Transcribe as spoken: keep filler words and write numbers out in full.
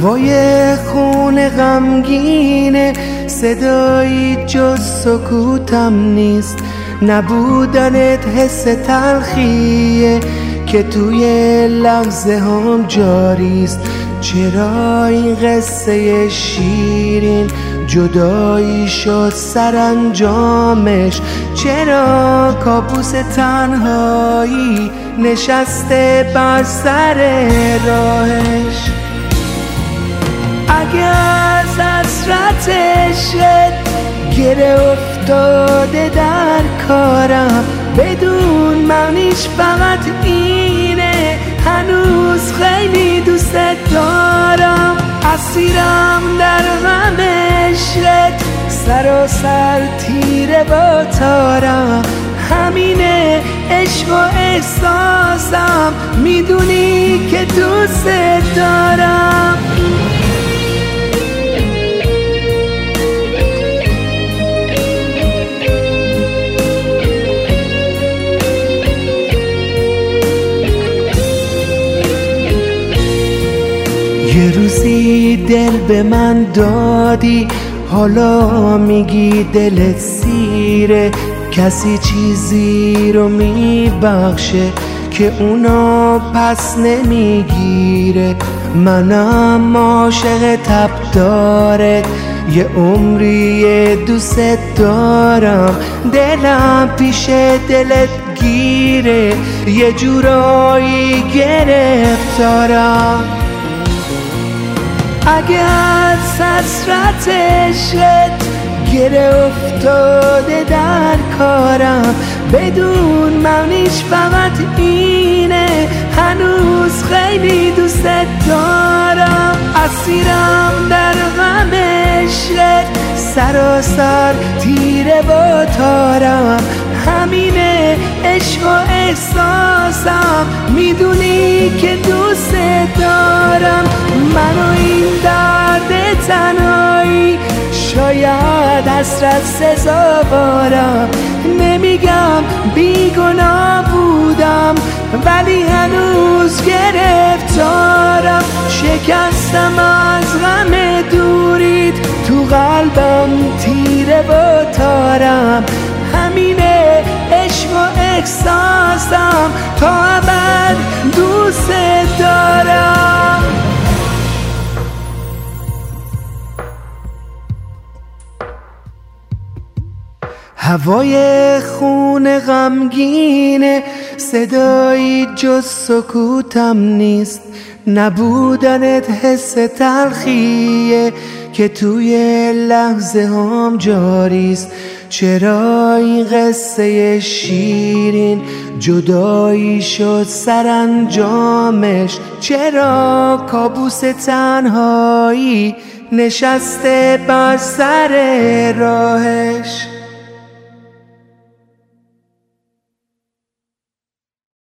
هوای خون غمگینه، صدایی جز سکوتم نیست. نبودنت حس تلخیه که توی لحظه هم جاریست. چرا این قصه شیرین جدایی شد سرانجامش؟ چرا کابوس تنهایی نشسته بر سر راهش؟ اگر از حسرت عشقت گره افتاده در کارم، بدون معنیش فقط اینه هنوز خیلی دوست دارم. اسیرم در غم عشقت، سراسر تیره با تارم. همینه عشق و احساسم، میدونی که دوست دارم. یه روزی دل به من دادی، حالا میگی دلت سیره. کسی چیزی رو میبخشه که اونا پس نمیگیره. منم عاشق تب دارت، یه عمری دوست دارم. دلم پیش دلت گیره، یه جورایی گرفتارم. اگر حسرت عشقت گره افتاده در کارم، بدون معنیش فقط اینه هنوز خیلی دوست دارم. اسیرم در غم عشقت، سراسر تیره با تارم. همینه عشق و احساسم، میدونی که دوست دارم. منو این درد تنهایی شاید حسرت سزاوارم. نمیگم بیگناه بودم، ولی هنوز گرفتارم. شکستم از غم دوریت، تو قلبم تیره با تارم. همینه عشق و احساسم، تا ابد دوست دارم. هوای خون غمگینه، صدایی جز سکوتم نیست. نبودنت حس تلخیه که توی لحظه هم جاریست. چرا این قصه شیرین جدایی شد سرانجامش؟ چرا کابوس تنهایی نشسته بر سر راهش؟